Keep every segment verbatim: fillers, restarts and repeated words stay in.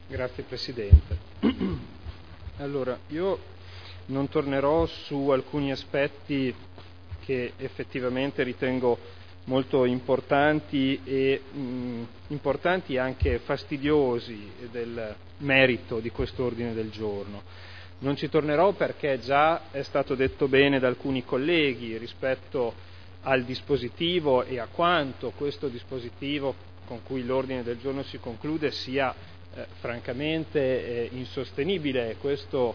Grazie Presidente. Allora, io non tornerò su alcuni aspetti che effettivamente ritengo molto importanti e mh, importanti e anche fastidiosi del merito di quest'ordine del giorno. Non ci tornerò perché già è stato detto bene da alcuni colleghi rispetto al dispositivo e a quanto questo dispositivo con cui l'ordine del giorno si conclude sia eh, francamente eh, insostenibile. Questo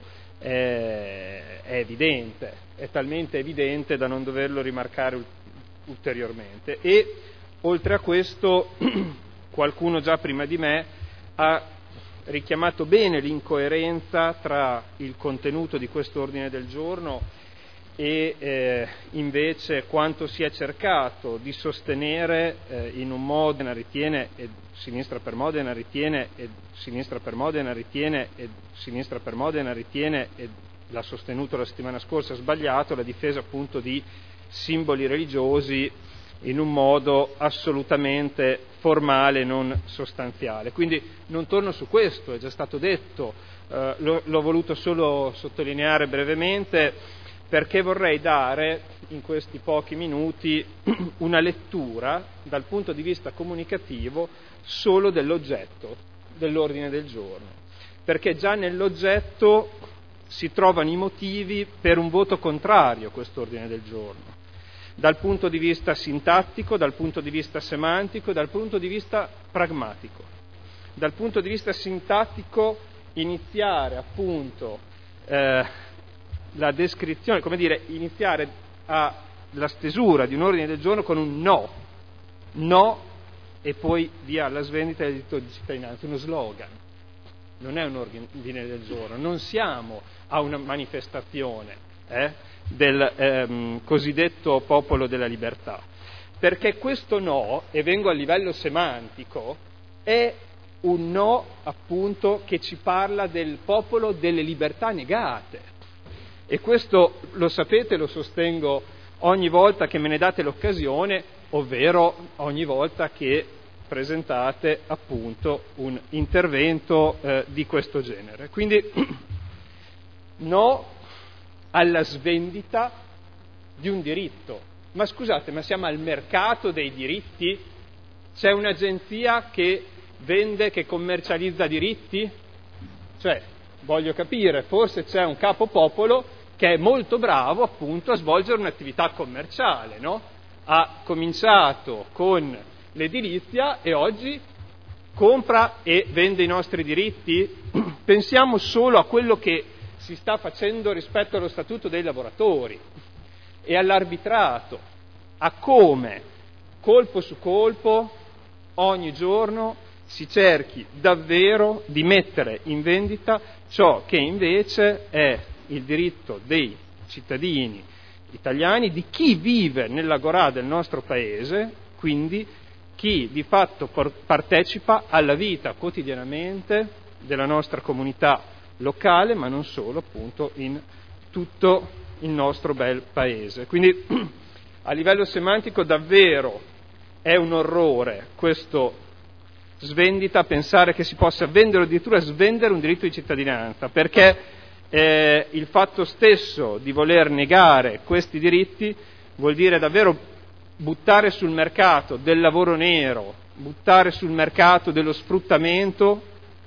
è, è evidente, è talmente evidente da non doverlo rimarcare ulteriormente. E oltre a questo qualcuno già prima di me ha richiamato bene l'incoerenza tra il contenuto di questo ordine del giorno e eh, invece quanto si è cercato di sostenere eh, in un Modena ritiene e Sinistra per Modena ritiene e Sinistra per Modena ritiene e Sinistra per Modena ritiene e l'ha sostenuto la settimana scorsa sbagliato, la difesa appunto di simboli religiosi in un modo assolutamente formale, non sostanziale. Quindi non torno su questo, è già stato detto, eh, lo, l'ho voluto solo sottolineare brevemente perché vorrei dare in questi pochi minuti una lettura dal punto di vista comunicativo solo dell'oggetto dell'ordine del giorno, perché già nell'oggetto si trovano i motivi per un voto contrario a quest'ordine del giorno. Dal punto di vista sintattico, dal punto di vista semantico, dal punto di vista pragmatico. Dal punto di vista sintattico iniziare appunto eh, la descrizione, come dire, iniziare a la stesura di un ordine del giorno con un no, no e poi via alla svendita del diritto di cittadinanza, uno slogan. Non è un ordine del giorno, non siamo a una manifestazione eh, del ehm, cosiddetto popolo della libertà, perché questo no, e vengo a livello semantico, è un no appunto che ci parla del popolo delle libertà negate, e questo lo sapete, lo sostengo ogni volta che me ne date l'occasione, ovvero ogni volta che presentate appunto un intervento eh, di questo genere. Quindi no alla svendita di un diritto. Ma scusate, ma siamo al mercato dei diritti? C'è un'agenzia che vende, che commercializza diritti? Cioè, voglio capire, forse c'è un capopopolo che è molto bravo appunto a svolgere un'attività commerciale, no? Ha cominciato con l'edilizia e oggi compra e vende i nostri diritti? Pensiamo solo a quello che si sta facendo rispetto allo statuto dei lavoratori e all'arbitrato, a come colpo su colpo ogni giorno si cerchi davvero di mettere in vendita ciò che invece è il diritto dei cittadini italiani, di chi vive nell'agorà del nostro paese, quindi chi di fatto partecipa alla vita quotidianamente della nostra comunità locale, ma non solo, appunto, in tutto il nostro bel paese. Quindi a livello semantico davvero è un orrore questo svendita, pensare che si possa vendere o addirittura svendere un diritto di cittadinanza, perché eh, il fatto stesso di voler negare questi diritti vuol dire davvero buttare sul mercato del lavoro nero, buttare sul mercato dello sfruttamento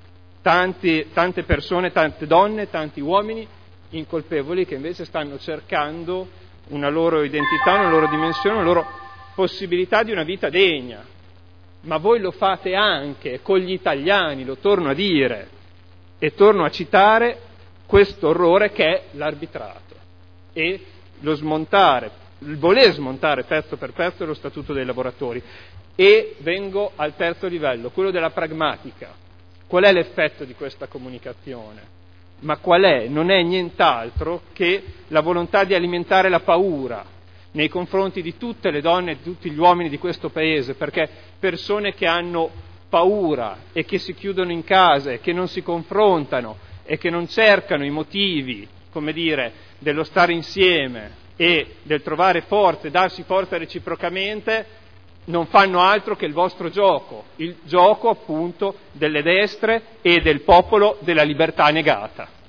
tanti, tante persone, tante donne, tanti uomini incolpevoli che invece stanno cercando una loro identità, una loro dimensione, una loro possibilità di una vita degna. Ma voi lo fate anche con gli italiani, lo torno a dire e torno a citare questo orrore che è l'arbitrato e lo smontare, il voler smontare pezzo per pezzo lo statuto dei lavoratori. E vengo al terzo livello, quello della pragmatica. Qual è l'effetto di questa comunicazione? Ma qual è? Non è nient'altro che la volontà di alimentare la paura nei confronti di tutte le donne e di tutti gli uomini di questo paese, perché persone che hanno paura e che si chiudono in casa e che non si confrontano e che non cercano i motivi, come dire, dello stare insieme e del trovare forza e darsi forza reciprocamente, non fanno altro che il vostro gioco, il gioco appunto delle destre e del popolo della libertà negata.